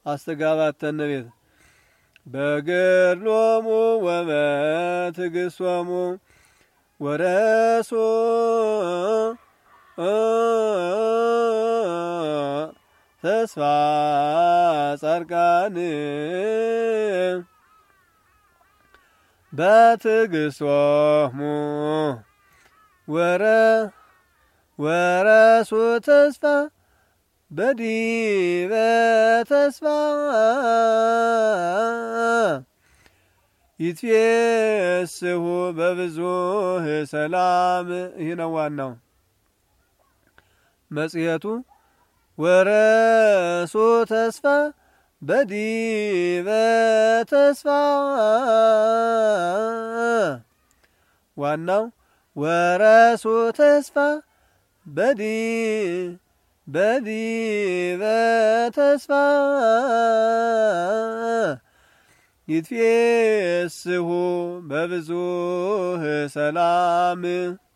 አስተጋባተነ ቤት በገድሎሙ ወበትዕግሥቶሙ ወረሱ ተስፋ ጻድቃን በትዕግሥቶሙ ወረሱ ተስፋ በዲበ ተስፋ ይትፌስሑ በብዙህ ሰላም። ይህ ነው ዋናው መጽሔቱ። ወረሱ ተስፋ በዲበ ተስፋ ዋናው ወረሱ ተስፋ በዲበ ተስፋ ይትፌስሑ በብዙህ ሰላም